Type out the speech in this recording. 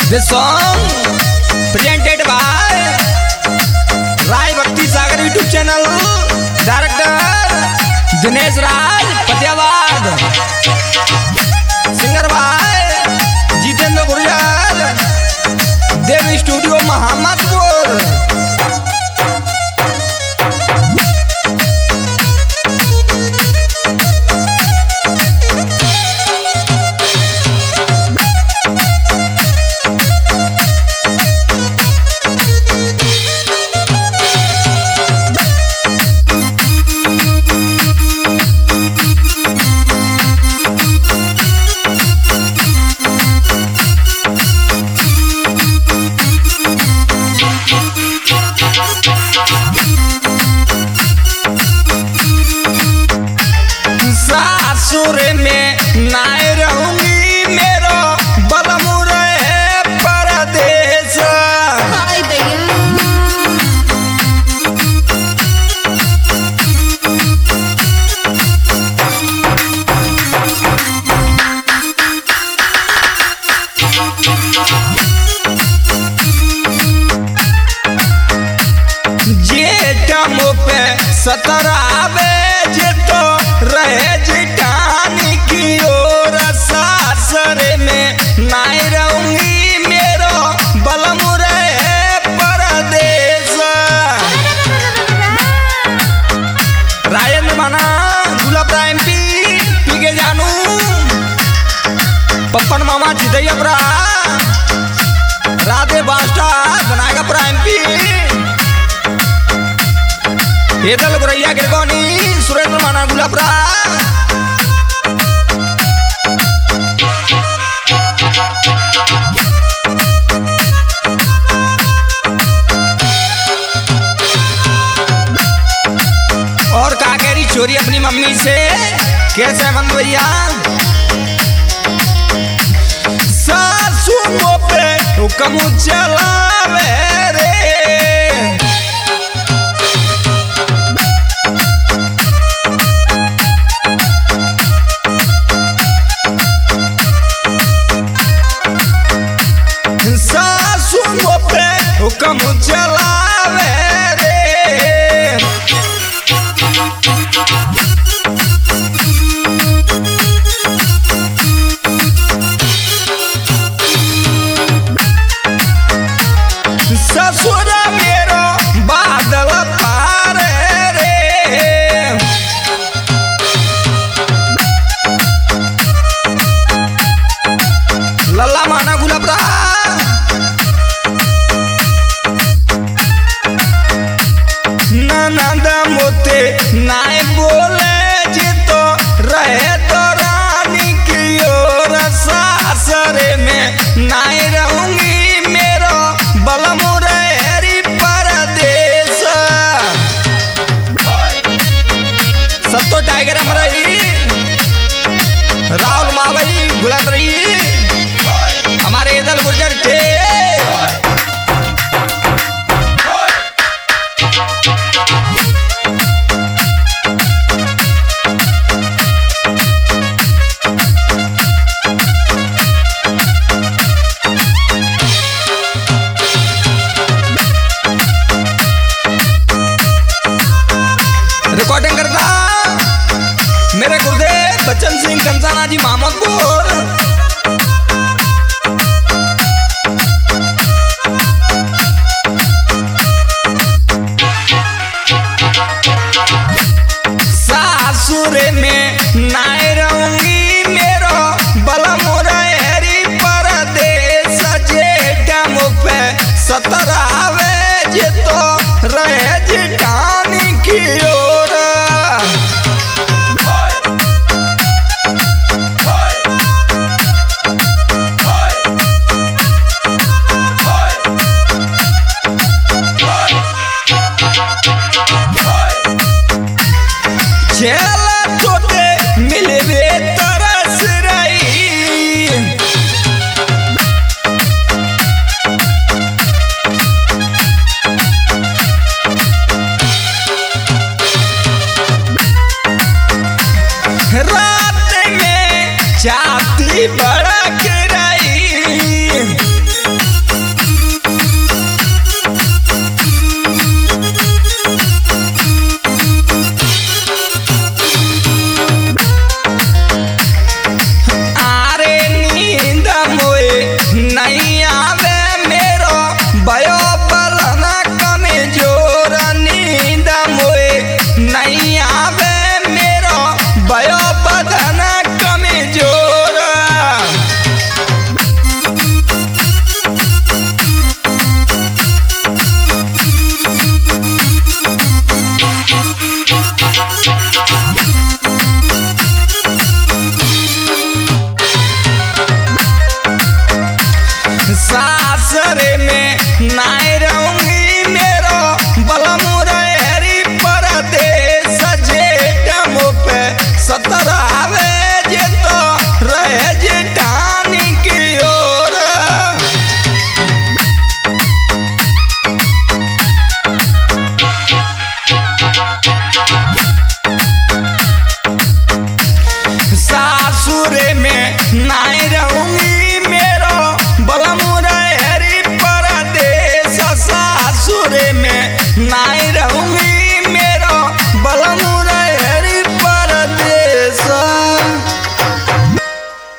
This song presented by Rai Bhakti Sagar YouTube channel. Director Dinesh Raj Patiawad. Singer by Jitendra Gurjal. Dev Studio Mahamadpur. सासुर में नाय रहूंगी मेरो बलमुर है परदेश। जेठ मुँह पे सतरावे जे तो रहे जिठानी की ओर सासर में नाय रहूंगी मेरो बलमुर है परदेश। रायन माना गुलाब रायन पी के जानू पप्पन मामा जिदैया प्रा राधे बास्टा बनाएगा प्राइम पी येदल गुरैया गिरगोनी सुरेंद्र माना गुलाबरा। और का कह रही चोरी अपनी मम्मी से कैसे बंद भैया सासू पे हुक्म चलावे रे। हुक्म चलावे रे। ससुर मेरो बादल पारे रे। लल्ला माना गुलाबरा ननद मोते नाय बोले जी तो रहे तो रानी की ओर सासर में नाय रहूंगी मेरो बलमुर है परदेश। सब तो टाइगर हमारा ही राहुल मावई गुलाब रही हमारे दल गुर्जर थे। रिकॉर्डिंग करता मेरे गुरुदेव बच्चन सिंह कंसाना जी मामदपुर। सासुर में नाय रहूंगी मेरो बलमुर है परदेश। जेठ मुँह पे सतरावे जे तो रहे जिठानी की ओर। चला तोते मिलवे तरस रही। रात में चाहती बड़ा रही। में नहीं रहूंगी, मेरो बलमुरा हरी परदेश, ससुर में नहीं रहूंगी।